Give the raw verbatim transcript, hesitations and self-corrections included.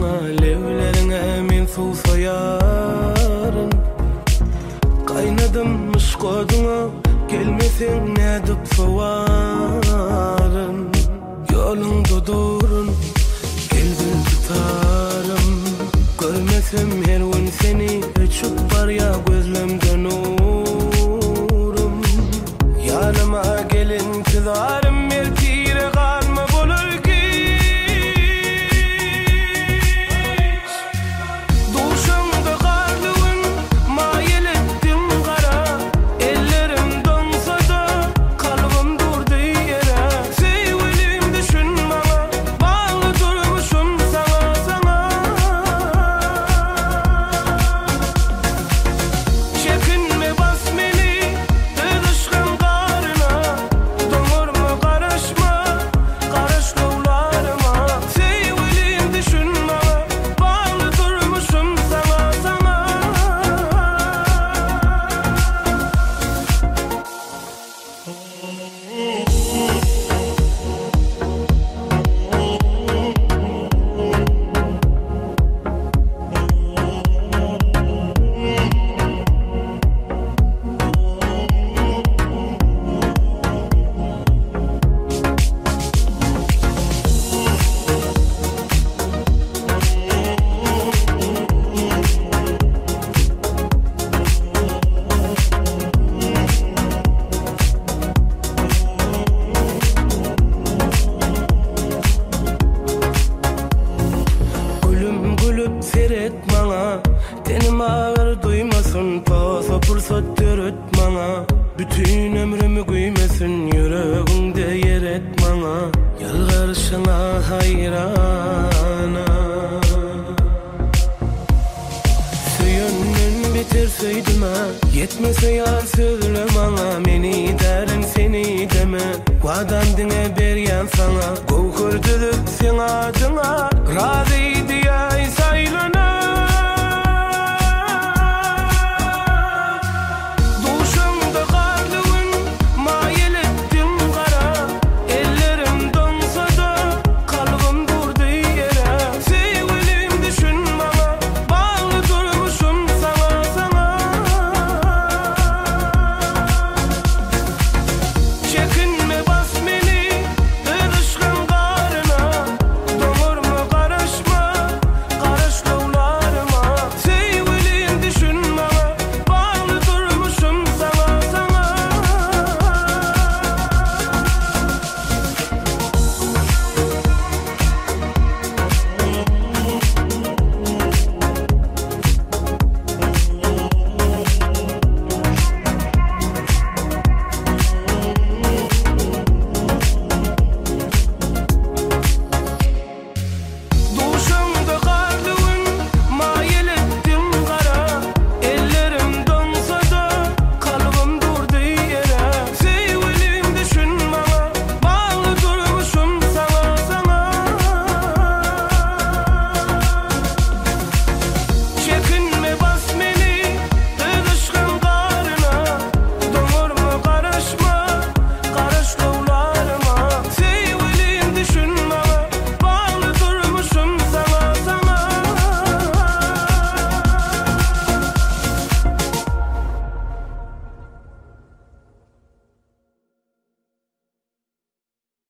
levlerine min suv soyarın. Kaynadım koduna, gelmesin ne dip sovarın. Yolunda durun, geldim tutarım. Görmesem her gün seni, uçup var ya gözlemden nurum. Yanıma gelin kızarım, bir tire kalma bulur ki. Duşumda kaldığın mayel ettim kara. Ellerim donsa da kalbim durdu yere. Sevgilim düşün bana, bağlı durmuşum sana sana. Çekinme bas beni, dışkın karına. Doğurma karışma, karışlıklarıma. Sevgilim düşün bana, bağlı durmuşum sana sana. Gülüm gülüp seyret bana, tenim ağır duymasın, pasa fırsat dörüt bana. Bütün ömrümü kıymesin, yüreğimde yer et bana. Yalvarışına hayran.